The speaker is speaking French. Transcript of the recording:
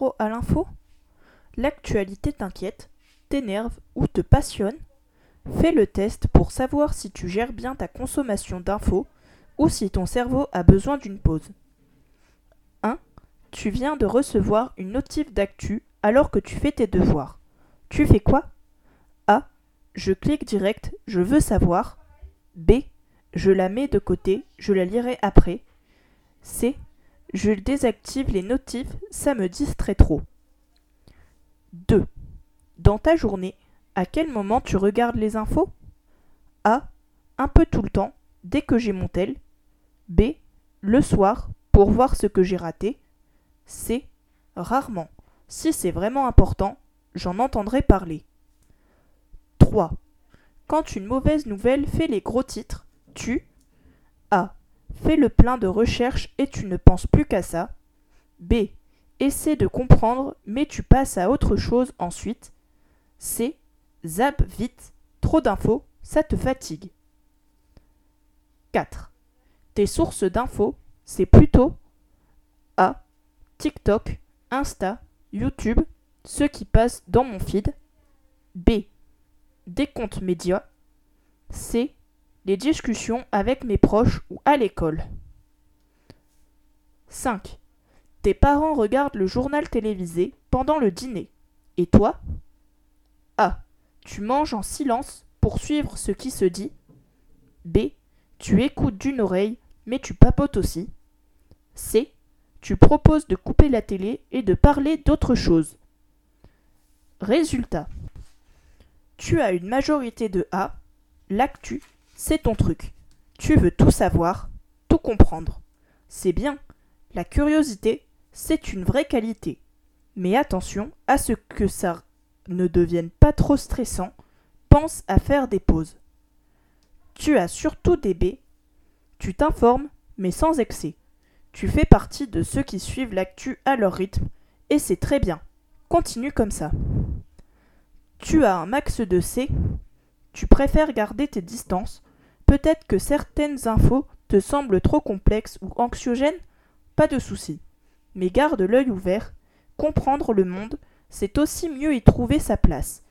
zéro à l'info? L'actualité t'inquiète, t'énerve ou te passionne? Fais le test pour savoir si tu gères bien ta consommation d'infos ou si ton cerveau a besoin d'une pause. 1. Tu viens de recevoir une notif d'actu alors que tu fais tes devoirs. Tu fais quoi? A. Je clique direct, je veux savoir. B. Je la mets de côté, je la lirai après. C. Je désactive les notifs, ça me distrait trop. 2. Dans ta journée, à quel moment tu regardes les infos? A. Un peu tout le temps, dès que j'ai mon tel. B. Le soir, pour voir ce que j'ai raté. C. Rarement. Si c'est vraiment important, j'en entendrai parler. 3. Quand une mauvaise nouvelle fait les gros titres, tu A. Fais le plein de recherches et tu ne penses plus qu'à ça. B. Essaie de comprendre mais tu passes à autre chose ensuite. C. Zappe vite, trop d'infos, ça te fatigue. 4. Tes sources d'infos, c'est plutôt A. TikTok, Insta, YouTube, ceux qui passent dans mon feed. B. Des comptes médias. C. Les discussions avec mes proches ou à l'école. 5. Tes parents regardent le journal télévisé pendant le dîner. Et toi? A. Tu manges en silence pour suivre ce qui se dit. B. Tu écoutes d'une oreille, mais tu papotes aussi. C. Tu proposes de couper la télé et de parler d'autre chose. Résultat. Tu as une majorité de A. L'actu, c'est ton truc. Tu veux tout savoir, tout comprendre. C'est bien. La curiosité, c'est une vraie qualité. Mais attention à ce que ça ne devienne pas trop stressant. Pense à faire des pauses. Tu as surtout des B. Tu t'informes, mais sans excès. Tu fais partie de ceux qui suivent l'actu à leur rythme, et c'est très bien. Continue comme ça. Tu as un max de C. Tu préfères garder tes distances. Peut-être que certaines infos te semblent trop complexes ou anxiogènes. Pas de souci. Mais garde l'œil ouvert. Comprendre le monde, c'est aussi mieux y trouver sa place.